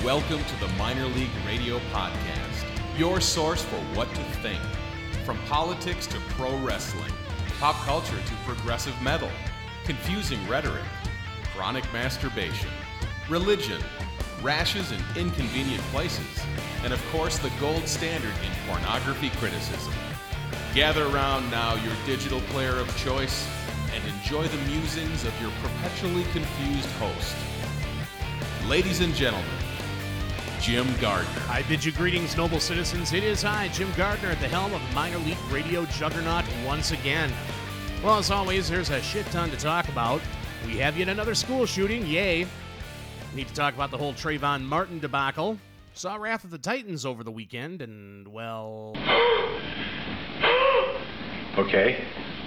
Welcome to the Minor League Radio Podcast, your source for what to think. From politics to pro wrestling, pop culture to progressive metal, confusing rhetoric, chronic masturbation, religion, rashes in inconvenient places, and of course the gold standard in pornography criticism. Gather around now your digital player of choice and enjoy the musings of your perpetually confused host. Ladies and gentlemen, Jim Gardner. I bid you greetings, noble citizens. It is I, Jim Gardner, at the helm of Minor League Radio Juggernaut once again. Well, as always, there's a shit ton to talk about. We have yet another school shooting, yay. Need to talk about the whole Trayvon Martin debacle. Saw Wrath of the Titans over the weekend, and, well... Okay.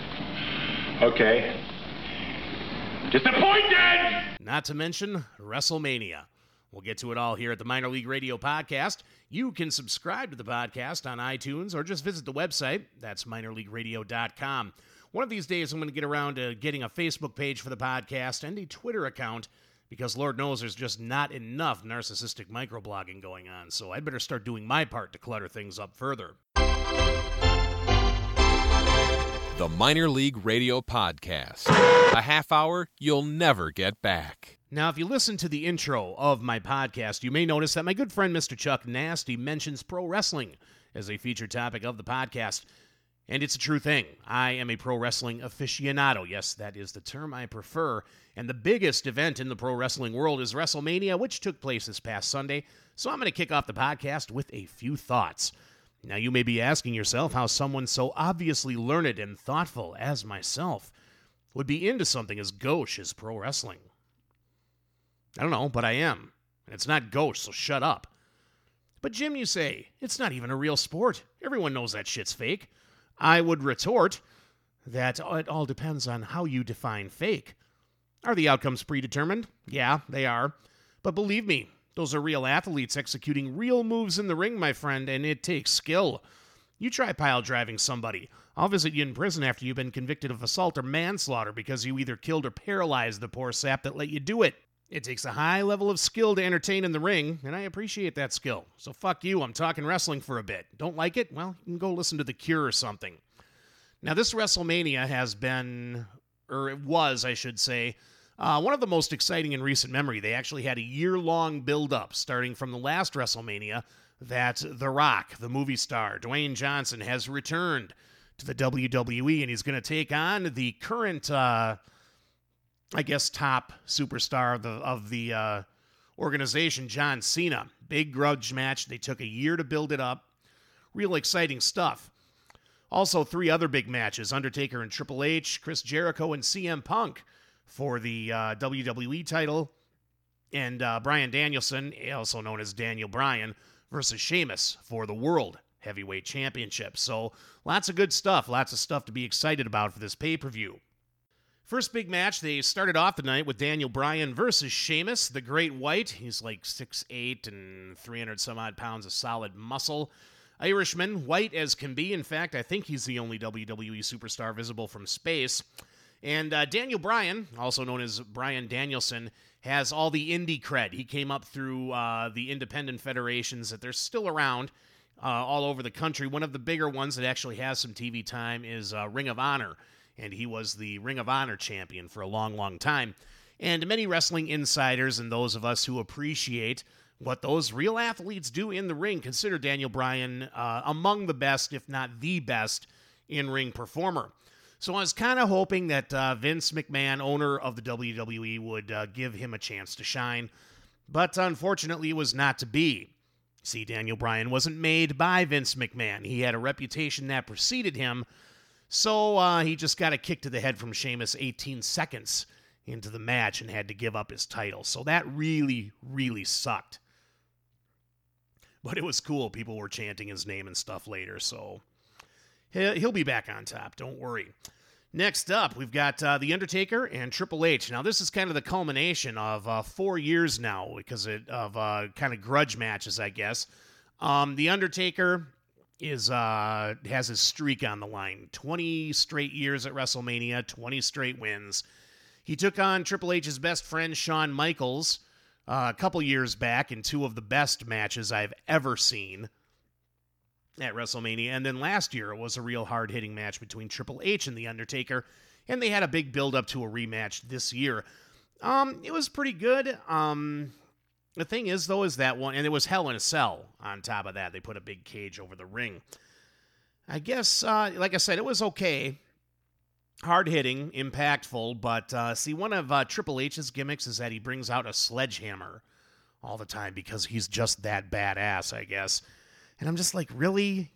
Disappointed! Not to mention WrestleMania. We'll get to it all here at the Minor League Radio Podcast. You can subscribe to the podcast on iTunes or just visit the website. That's minorleagueradio.com. One of these days, I'm going to get around to getting a Facebook page for the podcast and a Twitter account because Lord knows there's just not enough narcissistic microblogging going on. So I'd better start doing my part to clutter things up further. The Minor League Radio Podcast. A half hour you'll never get back. Now, if you listen to the intro of my podcast, you may notice that my good friend Mr. Chuck Nasty mentions pro wrestling as a featured topic of the podcast. And it's a true thing. I am a pro wrestling aficionado. Yes, that is the term I prefer. And the biggest event in the pro wrestling world is WrestleMania, which took place this past Sunday. So I'm going to kick off the podcast with a few thoughts. Now, you may be asking yourself how someone so obviously learned and thoughtful as myself would be into something as gauche as pro wrestling. I don't know, but I am. And it's not gauche, so shut up. But Jim, you say, it's not even a real sport. Everyone knows that shit's fake. I would retort that it all depends on how you define fake. Are the outcomes predetermined? Yeah, they are. But believe me, those are real athletes executing real moves in the ring, my friend, and it takes skill. You try pile driving somebody. I'll visit you in prison after you've been convicted of assault or manslaughter because you either killed or paralyzed the poor sap that let you do it. It takes a high level of skill to entertain in the ring, and I appreciate that skill. So fuck you, I'm talking wrestling for a bit. Don't like it? Well, you can go listen to The Cure or something. Now, this WrestleMania has been, or it was, I should say, one of the most exciting in recent memory. They actually had a year-long build-up, starting from the last WrestleMania, that The Rock, the movie star, Dwayne Johnson, has returned to the WWE, and he's going to take on the current... top superstar of the organization, John Cena. Big grudge match. They took a year to build it up. Real exciting stuff. Also, 3 other big matches. Undertaker and Triple H, Chris Jericho and CM Punk for the WWE title. And Bryan Danielson, also known as Daniel Bryan, versus Sheamus for the World Heavyweight Championship. So, lots of good stuff. Lots of stuff to be excited about for this pay-per-view. First big match, they started off the night with Daniel Bryan versus Sheamus, the Great White. He's like 6'8" and 300-some-odd pounds of solid muscle. Irishman, white as can be. In fact, I think he's the only WWE superstar visible from space. And Daniel Bryan, also known as Bryan Danielson, has all the indie cred. He came up through the independent federations that they're still around all over the country. One of the bigger ones that actually has some TV time is Ring of Honor. And he was the Ring of Honor champion for a long, long time. And many wrestling insiders and those of us who appreciate what those real athletes do in the ring consider Daniel Bryan among the best, if not the best, in-ring performer. So I was kind of hoping that Vince McMahon, owner of the WWE, would give him a chance to shine. But unfortunately, it was not to be. See, Daniel Bryan wasn't made by Vince McMahon. He had a reputation that preceded him. So he just got a kick to the head from Sheamus 18 seconds into the match and had to give up his title. So that really, really sucked. But it was cool. People were chanting his name and stuff later. So he'll be back on top. Don't worry. Next up, we've got The Undertaker and Triple H. Now, this is kind of the culmination of 4 years now because of kind of grudge matches, I guess. The Undertaker... has his streak on the line. 20 straight years at WrestleMania, 20 straight wins. He took on Triple H's best friend, Shawn Michaels, a couple years back in two of the best matches I've ever seen at WrestleMania. And then last year, it was a real hard-hitting match between Triple H and The Undertaker, and they had a big build-up to a rematch this year. It was pretty good. The thing is, though, is that one, and it was Hell in a Cell on top of that. They put a big cage over the ring. I guess, like I said, it was okay. Hard-hitting, impactful, but see, one of Triple H's gimmicks is that he brings out a sledgehammer all the time because he's just that badass, I guess. And I'm just like, really?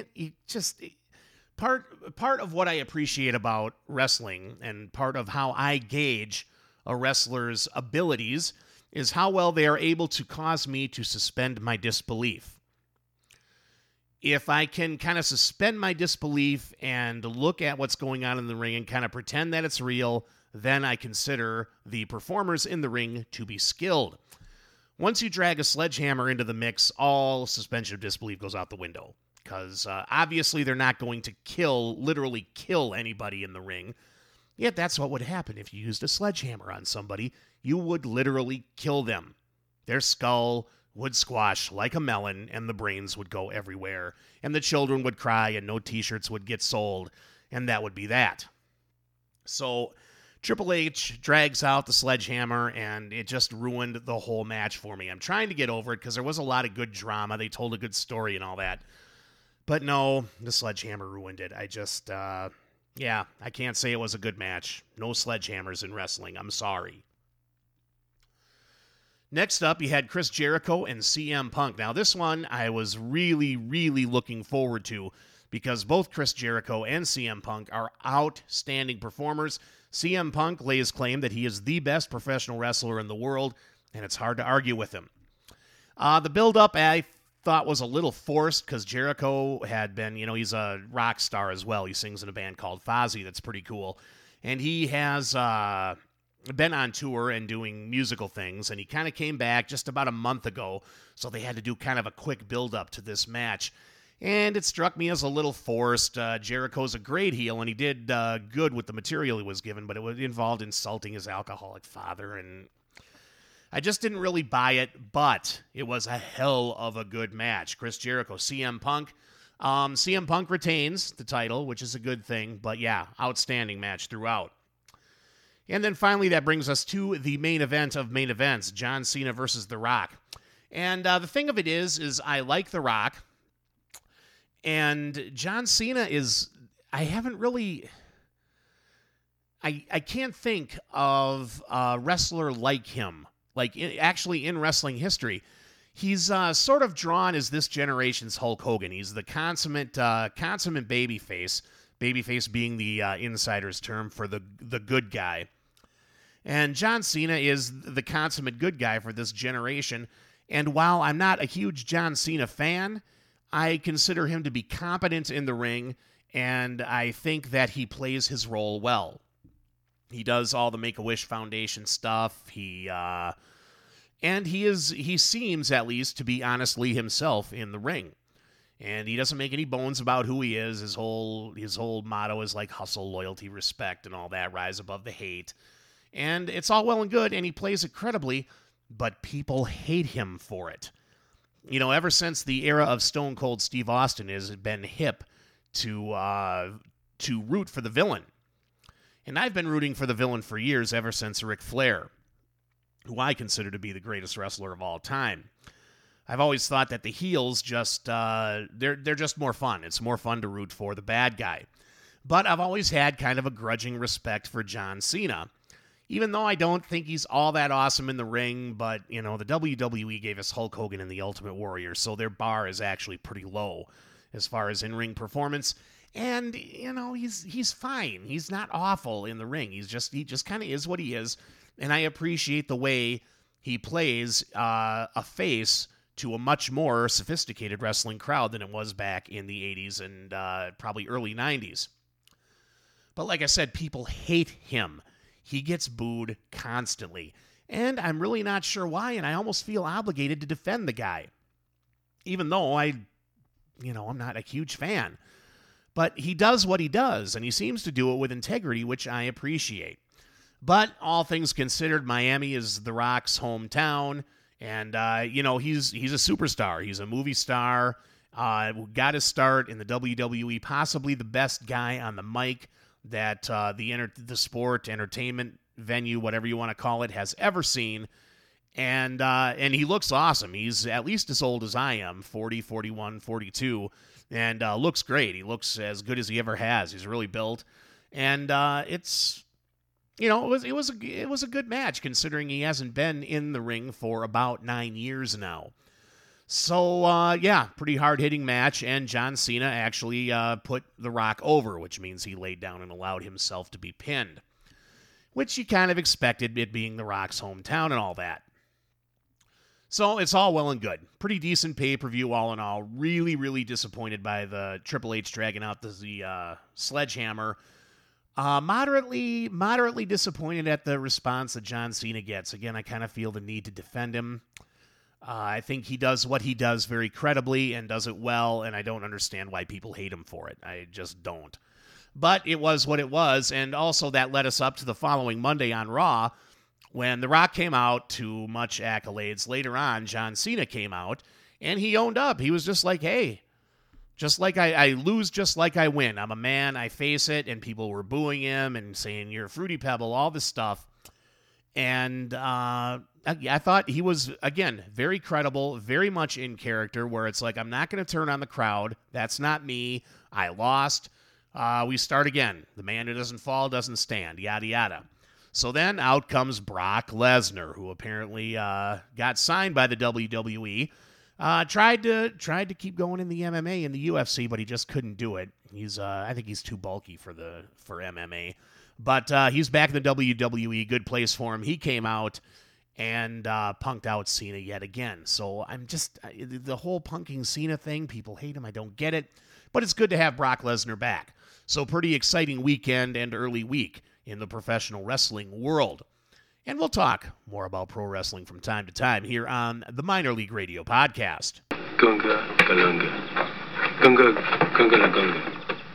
Part of what I appreciate about wrestling and part of how I gauge a wrestler's abilities is how well they are able to cause me to suspend my disbelief. If I can kind of suspend my disbelief and look at what's going on in the ring and kind of pretend that it's real, then I consider the performers in the ring to be skilled. Once you drag a sledgehammer into the mix, all suspension of disbelief goes out the window. Because obviously they're not going to literally kill anybody in the ring. Yet that's what would happen if you used a sledgehammer on somebody. You would literally kill them. Their skull would squash like a melon, and the brains would go everywhere. And the children would cry, and no t-shirts would get sold. And that would be that. So Triple H drags out the sledgehammer, and it just ruined the whole match for me. I'm trying to get over it because there was a lot of good drama. They told a good story and all that. But no, the sledgehammer ruined it. I can't say it was a good match. No sledgehammers in wrestling. I'm sorry. Next up, you had Chris Jericho and CM Punk. Now, this one I was really, really looking forward to because both Chris Jericho and CM Punk are outstanding performers. CM Punk lays claim that he is the best professional wrestler in the world, and it's hard to argue with him. The build-up, I thought, was a little forced because Jericho had been, he's a rock star as well. He sings in a band called Fozzy that's pretty cool. And he has been on tour and doing musical things, and he kind of came back just about a month ago, so they had to do kind of a quick build-up to this match. And it struck me as a little forced. Jericho's a great heel, and he did good with the material he was given, but it involved insulting his alcoholic father, and I just didn't really buy it, but it was a hell of a good match. Chris Jericho, CM Punk. CM Punk retains the title, which is a good thing, but yeah, outstanding match throughout. And then finally, that brings us to the main event of main events, John Cena versus The Rock. And the thing of it is I like The Rock, and John Cena I can't think of a wrestler like him. Actually in wrestling history, he's sort of drawn as this generation's Hulk Hogan. He's the consummate babyface. Babyface being the insider's term for the good guy. And John Cena is the consummate good guy for this generation. And while I'm not a huge John Cena fan, I consider him to be competent in the ring, and I think that he plays his role well. He does all the Make-A-Wish Foundation stuff. He seems, at least, to be honestly himself in the ring. And he doesn't make any bones about who he is. His whole motto is like hustle, loyalty, respect, and all that, rise above the hate. And it's all well and good, and he plays it credibly, but people hate him for it. Ever since the era of Stone Cold Steve Austin, has been hip to root for the villain. And I've been rooting for the villain for years, ever since Ric Flair, who I consider to be the greatest wrestler of all time. I've always thought that the heels they're just more fun. It's more fun to root for the bad guy. But I've always had kind of a grudging respect for John Cena. Even though I don't think he's all that awesome in the ring, but, the WWE gave us Hulk Hogan and the Ultimate Warrior, so their bar is actually pretty low as far as in-ring performance. And, he's fine. He's not awful in the ring. He just kind of is what he is. And I appreciate the way he plays a face to a much more sophisticated wrestling crowd than it was back in the 80s and probably early 90s. But like I said, people hate him. He gets booed constantly. And I'm really not sure why, and I almost feel obligated to defend the guy. Even though I'm not a huge fan. But he does what he does, and he seems to do it with integrity, which I appreciate. But all things considered, Miami is The Rock's hometown. And, he's a superstar. He's a movie star. Got his start in the WWE, possibly the best guy on the mic that the sport, entertainment venue, whatever you want to call it, has ever seen. And he looks awesome. He's at least as old as I am, 40, 41, 42, and looks great. He looks as good as he ever has. He's really built. And it was a good match considering he hasn't been in the ring for about 9 years now. So, pretty hard-hitting match, and John Cena actually put The Rock over, which means he laid down and allowed himself to be pinned, which you kind of expected, it being The Rock's hometown and all that. So it's all well and good. Pretty decent pay-per-view all in all. Really, really disappointed by the Triple H dragging out the sledgehammer. Moderately disappointed at the response that John Cena gets. Again, I kind of feel the need to defend him. I think he does what he does very credibly and does it well, and I don't understand why people hate him for it. I just don't. But it was what it was, and also that led us up to the following Monday on Raw, when The Rock came out to much accolades. Later on, John Cena came out, and he owned up. He was just like, hey, just like I lose just like I win. I'm a man, I face it, and people were booing him and saying, you're a Fruity Pebble, all this stuff. And I thought he was, again, very credible, very much in character, where it's like, I'm not going to turn on the crowd. That's not me. I lost. We start again. The man who doesn't fall doesn't stand, yada, yada. So then out comes Brock Lesnar, who apparently got signed by the WWE. Tried to keep going in the MMA and the UFC, but he just couldn't do it. I think he's too bulky for MMA. But he's back in the WWE. Good place for him. He came out and punked out Cena yet again. So I'm just, the whole punking Cena thing, people hate him. I don't get it. But it's good to have Brock Lesnar back. So pretty exciting weekend and early week in the professional wrestling world. And we'll talk more about pro wrestling from time to time here on the Minor League Radio Podcast. Gunga Galunga. Gunga Gunga Gunga.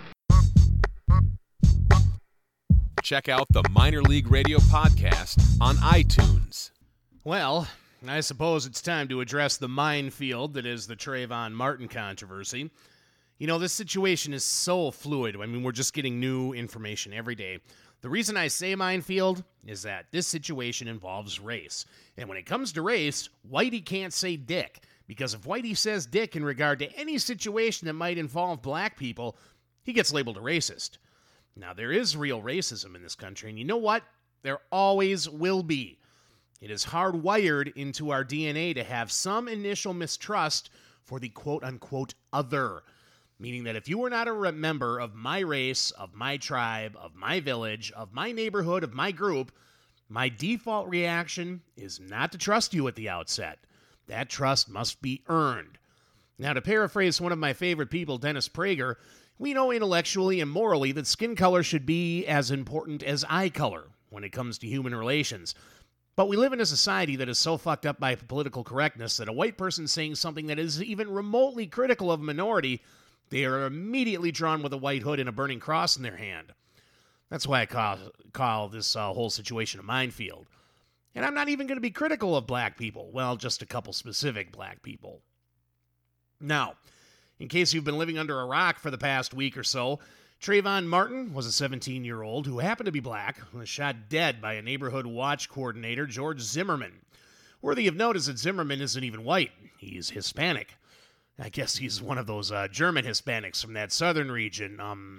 Check out the Minor League Radio Podcast on iTunes. Well, I suppose it's time to address the minefield that is the Trayvon Martin controversy. You know, this situation is so fluid. I mean, we're just getting new information every day. The reason I say minefield is that this situation involves race. And when it comes to race, Whitey can't say dick. Because if Whitey says dick in regard to any situation that might involve black people, he gets labeled a racist. Now, there is real racism in this country, and you know what? There always will be. It is hardwired into our DNA to have some initial mistrust for the quote-unquote other, meaning that if you are not a member of my race, of my tribe, of my village, of my neighborhood, of my group, my default reaction is not to trust you at the outset. That trust must be earned. Now, to paraphrase one of my favorite people, Dennis Prager, we know intellectually and morally that skin color should be as important as eye color when it comes to human relations. But we live in a society that is so fucked up by political correctness that a white person saying something that is even remotely critical of a minority, they are immediately drawn with a white hood and a burning cross in their hand. That's why I call this whole situation a minefield. And I'm not even going to be critical of black people. Well, just a couple specific black people. Now, in case you've been living under a rock for the past week or so, Trayvon Martin was a 17-year-old who happened to be black and was shot dead by a neighborhood watch coordinator, George Zimmerman. Worthy of note is that Zimmerman isn't even white. He's Hispanic. I guess he's one of those German Hispanics from that southern region,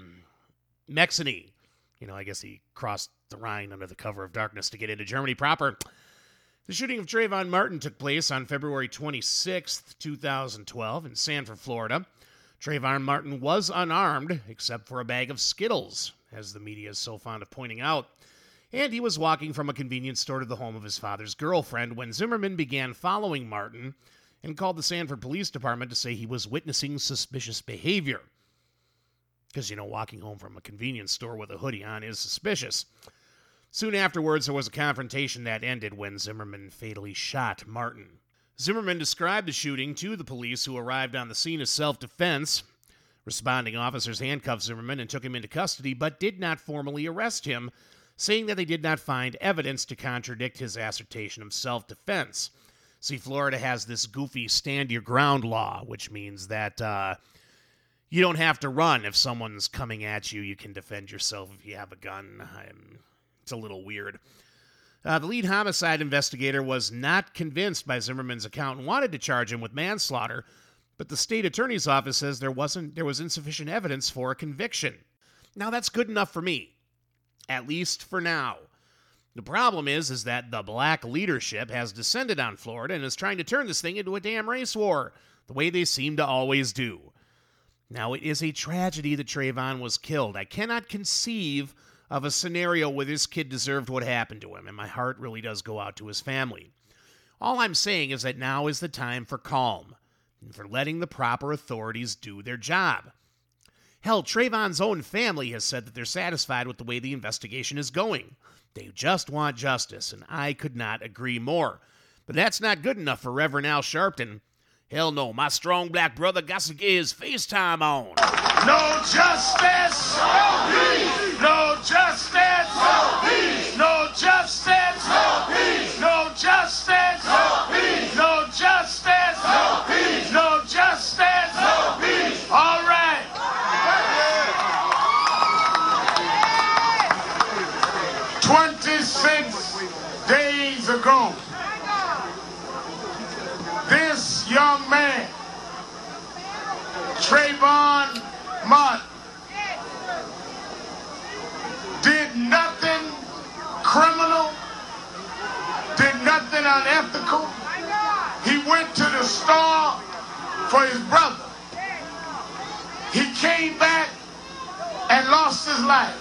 Mexini. You know, I guess he crossed the Rhine under the cover of darkness to get into Germany proper. The shooting of Trayvon Martin took place on February 26th, 2012 in Sanford, Florida. Trayvon Martin was unarmed, except for a bag of Skittles, as the media is so fond of pointing out. And he was walking from a convenience store to the home of his father's girlfriend when Zimmerman began following Martin and called the Sanford Police Department to say he was witnessing suspicious behavior. Because, you know, walking home from a convenience store with a hoodie on is suspicious. Soon afterwards, there was a confrontation that ended when Zimmerman fatally shot Martin. Zimmerman described the shooting to the police, who arrived on the scene as self-defense. Responding officers handcuffed Zimmerman and took him into custody, but did not formally arrest him saying that they did not find evidence to contradict his assertion of self-defense. See, Florida has this goofy stand-your-ground law, which means that you don't have to run if someone's coming at you. You can defend yourself if you have a gun. It's a little weird. The lead homicide investigator was not convinced by Zimmerman's account and wanted to charge him with manslaughter, but the state attorney's office says there was insufficient evidence for a conviction. Now, that's good enough for me, at least for now. The problem is that the black leadership has descended on Florida and is trying to turn this thing into a damn race war, the way they seem to always do. Now, it is a tragedy that Trayvon was killed. I cannot conceive of a scenario where this kid deserved what happened to him, and my heart really does go out to his family. All I'm saying is that now is the time for calm, and for letting the proper authorities do their job. Hell, Trayvon's own family has said that they're satisfied with the way the investigation is going. They just want justice, and I could not agree more. But that's not good enough for Reverend Al Sharpton. Hell no, my strong black brother got to get his FaceTime on. No justice! No peace! No justice! No peace! No justice! No peace! No justice! No peace! No justice! No peace! No justice! No peace! All right. 26 days ago, this young man, Trayvon Martin, did nothing criminal, did nothing unethical. He went to the store for his brother. He came back and lost his life.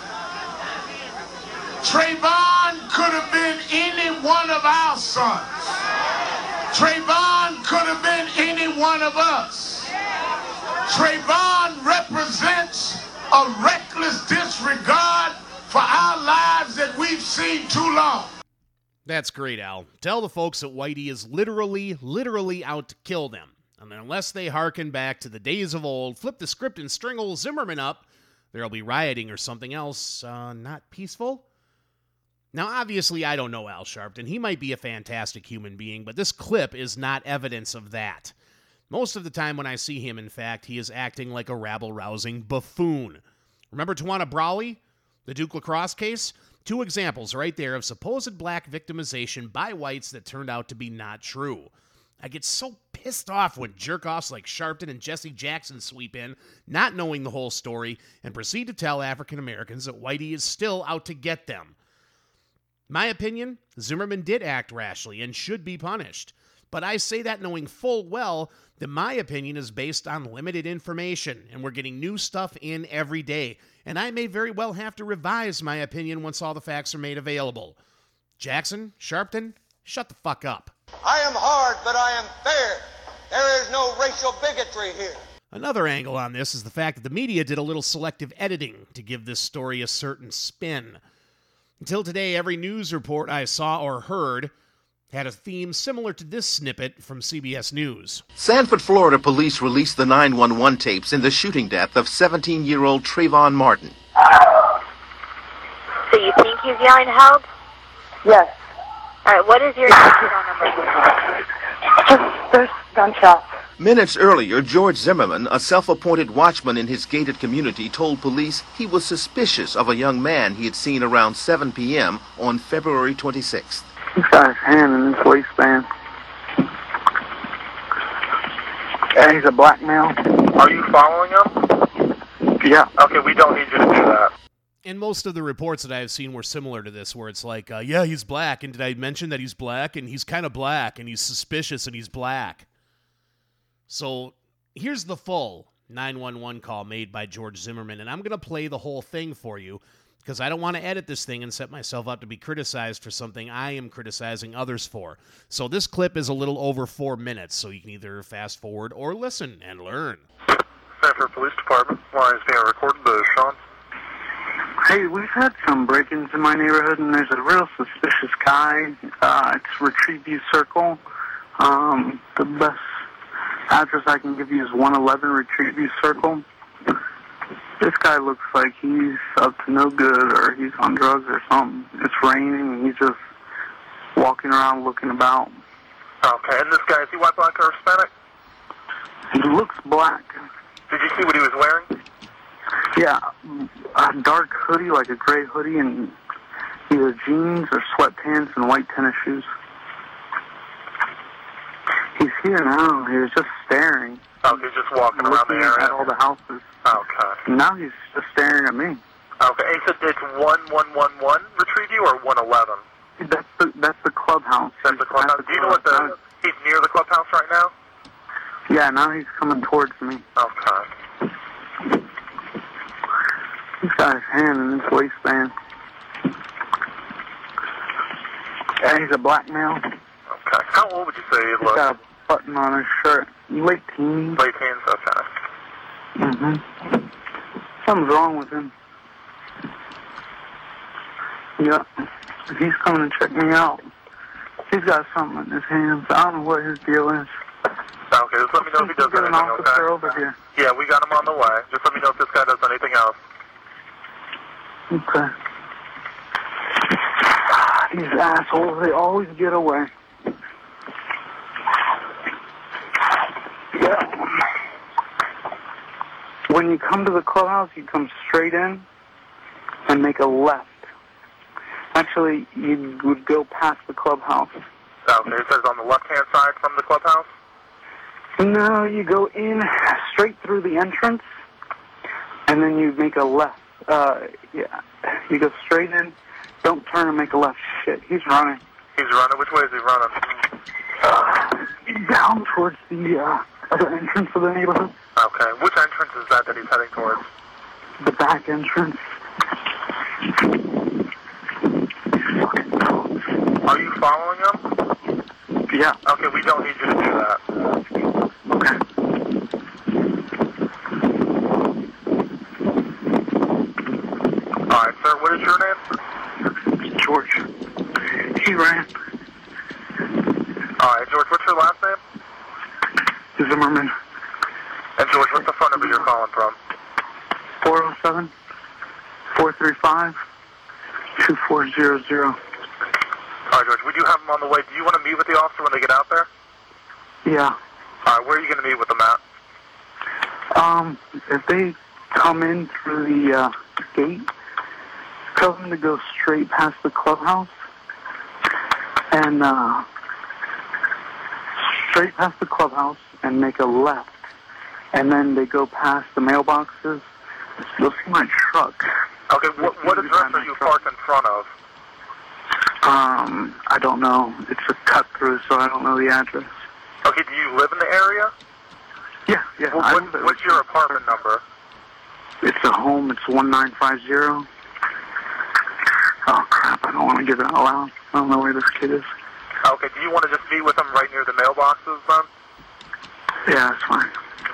Trayvon could have been any one of our sons. Trayvon could have been any one of us. Trayvon represents a reckless disregard for our lives that we've seen too long. That's great, Al. Tell the folks that Whitey is literally out to kill them. And unless they hearken back to the days of old, flip the script and string old Zimmerman up, there'll be rioting or something else not peaceful. Now, obviously, I don't know Al Sharpton. He might be a fantastic human being, but this clip is not evidence of that. Most of the time when I see him, in fact, he is acting like a rabble-rousing buffoon. Remember Tawana Brawley, the Duke Lacrosse case? 2 examples right there of supposed black victimization by whites that turned out to be not true. I get so pissed off when jerk-offs like Sharpton and Jesse Jackson sweep in, not knowing the whole story, and proceed to tell African Americans that Whitey is still out to get them. My opinion, Zimmerman did act rashly and should be punished. But I say that knowing full well that my opinion is based on limited information, and we're getting new stuff in every day, and I may very well have to revise my opinion once all the facts are made available. Jackson, Sharpton, shut the fuck up. I am hard, but I am fair. There is no racial bigotry here. Another angle on this is the fact that the media did a little selective editing to give this story a certain spin. Until today, every news report I saw or heard had a theme similar to this snippet from CBS News. Sanford, Florida police released the 911 tapes in the shooting death of 17-year-old Trayvon Martin. So you think he's yelling help? Yes. All right, what is your phone number? There's gunshots. Minutes earlier, George Zimmerman, a self-appointed watchman in his gated community, told police he was suspicious of a young man he had seen around 7 p.m. on February 26th. He's got his hand in his waistband. And he's a black male. Are you following him? Yeah. Okay, we don't need you to do that. And most of the reports that I have seen were similar to this, where it's like, yeah, he's black, and did I mention that he's black, and he's kind of black, and he's suspicious, and he's black. So here's the full 911 call made by George Zimmerman, and I'm going to play the whole thing for you because I don't want to edit this thing and set myself up to be criticized for something I am criticizing others for. So this clip is a little over 4 minutes, so you can either fast forward or listen and learn. Sanford Police Department, line is being recorded. Sean? Hey, we've had some break-ins in my neighborhood, and there's a real suspicious guy. It's Retrieve View Circle. The best address I can give you is 111 Retrieve View Circle. This guy looks like he's up to no good, or he's on drugs or something. It's raining, and he's just walking around looking about. Okay, and this guy, is he white, black, or Hispanic? He looks black. Did you see what he was wearing? Yeah, a dark hoodie, like a gray hoodie, and either jeans or sweatpants and white tennis shoes. He's here now. He was just staring. Oh, he's just walking around the area? At all the houses. Okay. Now he's just staring at me. Okay, and so it's 1111 retrieve you, or 111? That's the clubhouse. That's the clubhouse. Do you know what he's near the clubhouse right now? Yeah, now he's coming towards me. Okay. He's got his hand in his waistband. Yeah, he's a black male. Okay. How old would you say he looks? He's got a button on his shirt. Late teens. Late teens, okay. Mm-hmm. Something's wrong with him. Yeah. He's coming to check me out. He's got something in his hands. I don't know what his deal is. Okay, just let me know if he does anything, okay? Over here. Yeah, we got him on the way. Just let me know if this guy does anything else. Okay. These assholes, they always get away. Yeah. When you come to the clubhouse, you come straight in and make a left. Actually, you would go past the clubhouse. Okay, it says on the left-hand side from the clubhouse? No, you go in straight through the entrance, and then you make a left. Yeah, you go straight in. Don't turn and make a left. Shit, he's running. He's running? Which way is he running? Down towards the other entrance of the neighborhood. Okay, which entrance is that he's heading towards? The back entrance. Are you following him? Yeah. Okay, we don't need you to do that. Okay. Alright, sir, what is your name? George. He ran. Alright, George, what's your last name? Zimmerman. And George, what's the phone number you're calling from? 407-435-2400. Alright, George, we do have him on the way. Do you want to meet with the officer when they get out there? Yeah. Alright, where are you going to meet with them at? If they come in through the gate, tell them to go straight past the clubhouse and straight past the clubhouse and make a left. And then they go past the mailboxes. You'll see my truck. Okay, what address are you parked in front of? I don't know. It's a cut through, so I don't know the address. Okay, do you live in the area? Yeah. What's your apartment number? It's a home. It's 1950. Oh, crap. I don't want to give it out loud. I don't know where this kid is. Okay, do you want to just meet with him right near the mailboxes, then? Yeah, that's fine.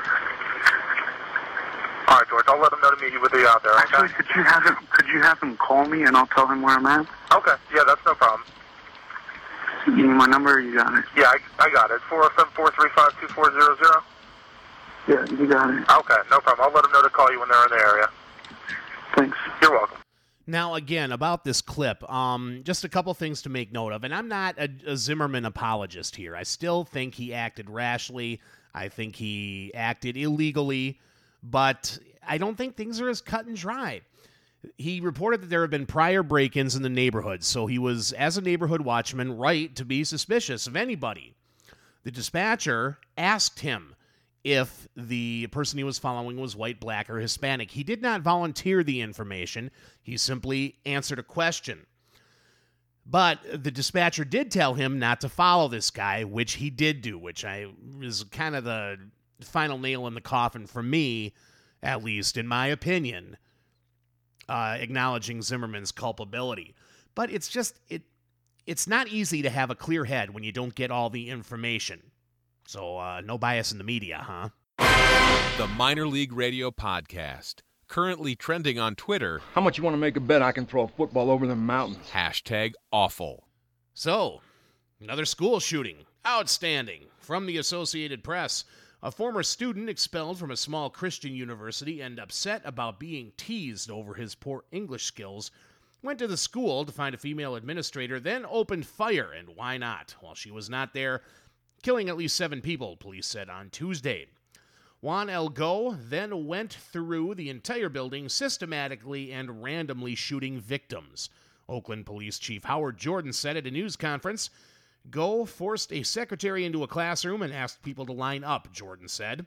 All right, George, I'll let him know to meet you with you out there, okay? Actually, could you have him call me, and I'll tell him where I'm at? Okay, yeah, that's no problem. You need my number? You got it? Yeah, I got it. 407-435-2400? Yeah, you got it. Okay, no problem. I'll let them know to call you when they're in the area. Thanks. You're welcome. Now, again, about this clip, just a couple things to make note of. And I'm not a Zimmerman apologist here. I still think he acted rashly. I think he acted illegally. But I don't think things are as cut and dry. He reported that there have been prior break-ins in the neighborhood, so he was, as a neighborhood watchman, right to be suspicious of anybody. The dispatcher asked him if the person he was following was white, black, or Hispanic. He did not volunteer the information. He simply answered a question. But the dispatcher did tell him not to follow this guy, which he did do, which is kind of the final nail in the coffin for me, at least in my opinion, acknowledging Zimmerman's culpability. But it's just, it's not easy to have a clear head when you don't get all the information. So no bias in the media, huh? The Minor League Radio Podcast, currently trending on Twitter. How much you want to make a bet I can throw a football over the mountains? #awful. So, another school shooting. Outstanding. From the Associated Press. A former student expelled from a small Christian university and upset about being teased over his poor English skills went to the school to find a female administrator, then opened fire, and why not, while she was not there, killing at least 7 people, police said on Tuesday. Juan El Go then went through the entire building systematically and randomly shooting victims. Oakland Police Chief Howard Jordan said at a news conference, Go forced a secretary into a classroom and asked people to line up, Jordan said.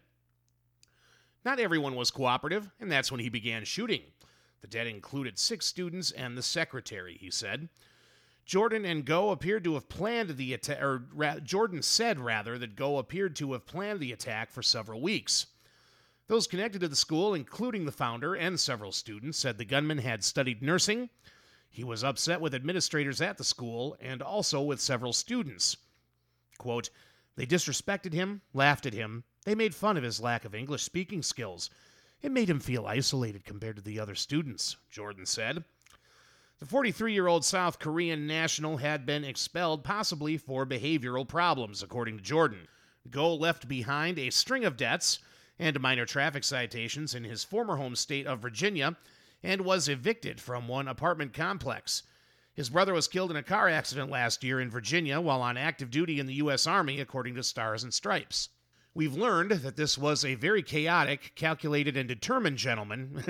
Not everyone was cooperative, and that's when he began shooting. The dead included 6 students and the secretary, he said. Jordan and Go appeared to have planned the attack, Jordan said rather that Go appeared to have planned the attack for several weeks. Those connected to the school, including the founder and several students, said the gunman had studied nursing. He was upset with administrators at the school and also with several students. Quote, they disrespected him, laughed at him. They made fun of his lack of English speaking skills. It made him feel isolated compared to the other students, Jordan said. The 43-year-old South Korean national had been expelled, possibly for behavioral problems, according to Jordan. Go left behind a string of debts and minor traffic citations in his former home state of Virginia and was evicted from one apartment complex. His brother was killed in a car accident last year in Virginia while on active duty in the U.S. Army, according to Stars and Stripes. We've learned that this was a very chaotic, calculated, and determined gentleman,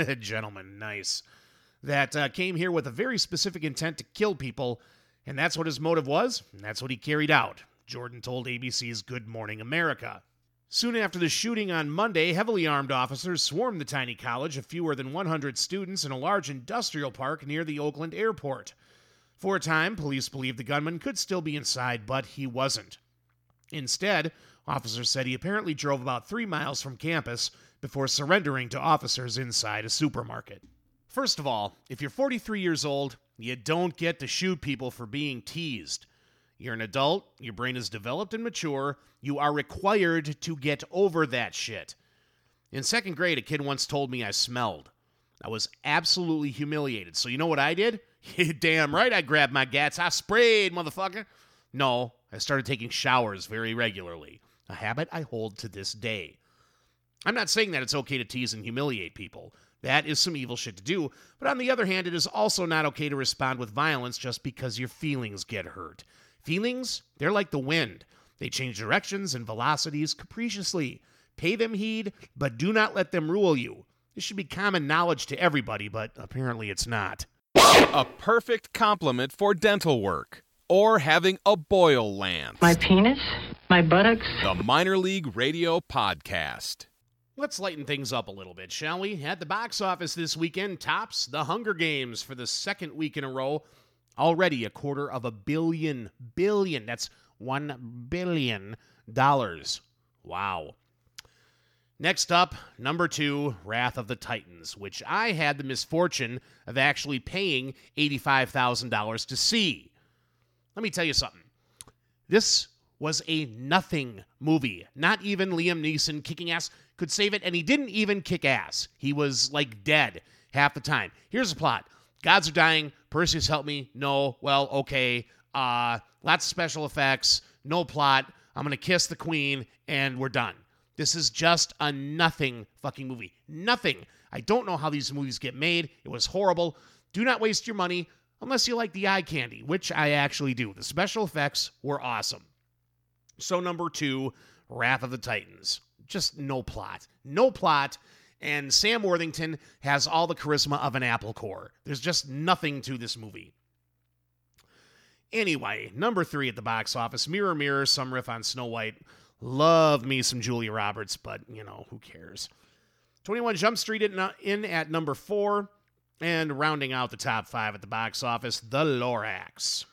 nice, that came here with a very specific intent to kill people, and that's what his motive was, and that's what he carried out, Jordan told ABC's Good Morning America. Soon after the shooting on Monday, heavily armed officers swarmed the tiny college of fewer than 100 students in a large industrial park near the Oakland airport. For a time, police believed the gunman could still be inside, but he wasn't. Instead, officers said he apparently drove about 3 miles from campus before surrendering to officers inside a supermarket. First of all, if you're 43 years old, you don't get to shoot people for being teased. You're an adult, your brain is developed and mature, you are required to get over that shit. In 2nd grade, a kid once told me I smelled. I was absolutely humiliated. So you know what I did? Damn right I grabbed my gats. I sprayed, motherfucker. No, I started taking showers very regularly, a habit I hold to this day. I'm not saying that it's okay to tease and humiliate people. That is some evil shit to do. But on the other hand, it is also not okay to respond with violence just because your feelings get hurt. Feelings, they're like the wind. They change directions and velocities capriciously. Pay them heed, but do not let them rule you. This should be common knowledge to everybody, but apparently it's not. A perfect complement for dental work or having a boil land. My penis? My buttocks? The Minor League Radio Podcast. Let's lighten things up a little bit, shall we? At the box office this weekend, tops The Hunger Games for the 2nd week in a row. Already $250 million. That's $1 billion. Wow. Next up, number 2, Wrath of the Titans, which I had the misfortune of actually paying $85,000 to see. Let me tell you something. This was a nothing movie. Not even Liam Neeson kicking ass could save it, and he didn't even kick ass. He was, like, dead half the time. Here's the plot. Gods are dying. Perseus, help me. No. Well, okay. Lots of special effects. No plot. I'm going to kiss the queen, and we're done. This is just a nothing fucking movie. Nothing. I don't know how these movies get made. It was horrible. Do not waste your money unless you like the eye candy, which I actually do. The special effects were awesome. So number 2, Wrath of the Titans. Just no plot. No plot. And Sam Worthington has all the charisma of an apple core. There's just nothing to this movie. Anyway, number 3 at the box office, Mirror, Mirror, some riff on Snow White. Love me some Julia Roberts, but, you know, who cares? 21 Jump Street in at number 4. And rounding out the top 5 at the box office, The Lorax.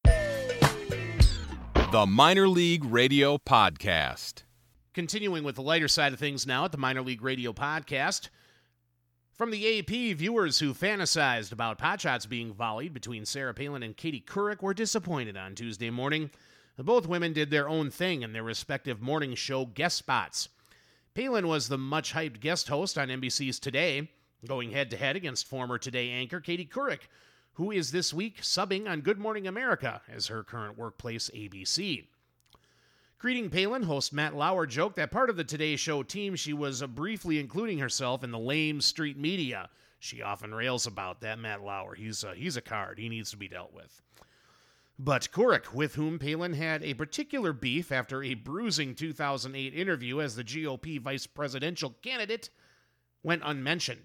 The Minor League Radio Podcast. Continuing with the lighter side of things now at the Minor League Radio Podcast. From the AP, viewers who fantasized about potshots being volleyed between Sarah Palin and Katie Couric were disappointed on Tuesday morning. Both women did their own thing in their respective morning show guest spots. Palin was the much-hyped guest host on NBC's Today, going head-to-head against former Today anchor Katie Couric, who is this week subbing on Good Morning America as her current workplace ABC. Greeting Palin, host Matt Lauer joked that part of the Today Show team, she was briefly including herself in the lame street media. She often rails about that, Matt Lauer. He's a card. He needs to be dealt with. But Couric, with whom Palin had a particular beef after a bruising 2008 interview as the GOP vice presidential candidate, went unmentioned.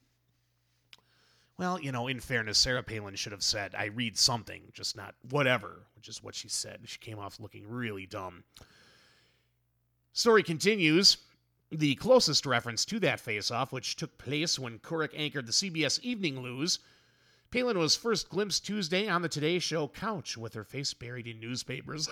Well, in fairness, Sarah Palin should have said, I read something, just not whatever, which is what she said. She came off looking really dumb. Story continues. The closest reference to that face-off, which took place when Couric anchored the CBS Evening News, Palin was first glimpsed Tuesday on the Today Show couch with her face buried in newspapers.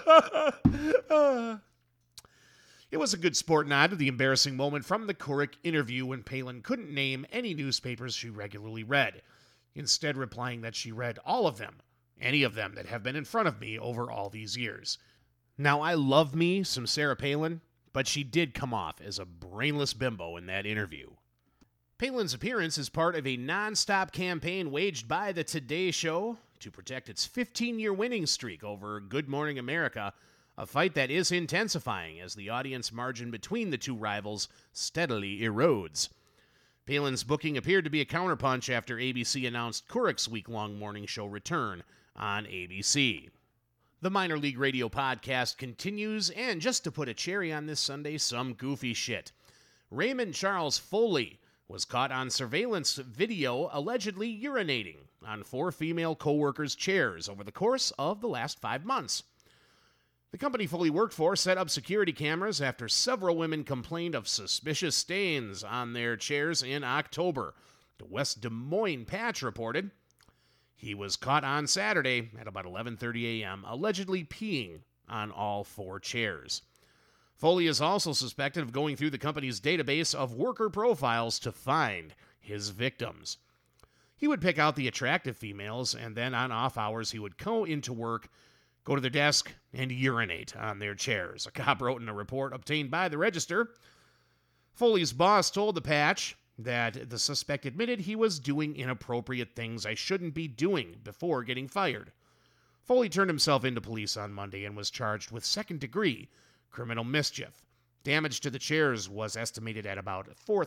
It was a good sport nod to the embarrassing moment from the Couric interview when Palin couldn't name any newspapers she regularly read, instead replying that she read all of them, any of them that have been in front of me over all these years. Now, I love me some Sarah Palin, but she did come off as a brainless bimbo in that interview. Palin's appearance is part of a non-stop campaign waged by the Today Show to protect its 15-year winning streak over Good Morning America, a fight that is intensifying as the audience margin between the two rivals steadily erodes. Palin's booking appeared to be a counterpunch after ABC announced Couric's week-long morning show return on ABC. The Minor League Radio podcast continues, and just to put a cherry on this Sunday, some goofy shit. Raymond Charles Foley was caught on surveillance video allegedly urinating on 4 female co-workers' chairs over the course of the last 5 months. The company Foley worked for set up security cameras after several women complained of suspicious stains on their chairs in October. The West Des Moines Patch reported. He was caught on Saturday at about 11:30 a.m., allegedly peeing on all 4 chairs. Foley is also suspected of going through the company's database of worker profiles to find his victims. He would pick out the attractive females, and then on off hours he would go into work, go to their desk, and urinate on their chairs. A cop wrote in a report obtained by the Register. Foley's boss told the Patch that the suspect admitted he was doing inappropriate things I shouldn't be doing before getting fired. Foley turned himself into police on Monday and was charged with second-degree criminal mischief. Damage to the chairs was estimated at about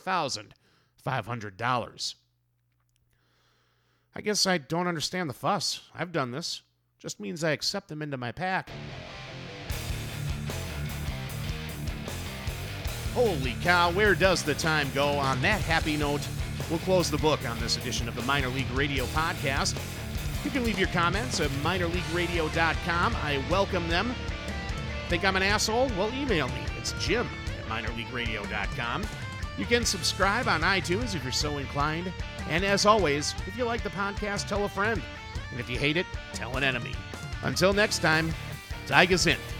$4,500. I guess I don't understand the fuss. I've done this. Just means I accept them into my pack. Holy cow, where does the time go? On that happy note, we'll close the book on this edition of the Minor League Radio podcast. You can leave your comments at minorleagueradio.com. I welcome them. Think I'm an asshole? Well, email me. It's Jim at minorleagueradio.com. You can subscribe on iTunes if you're so inclined. And as always, if you like the podcast, tell a friend. And if you hate it, tell an enemy. Until next time, Tigers in.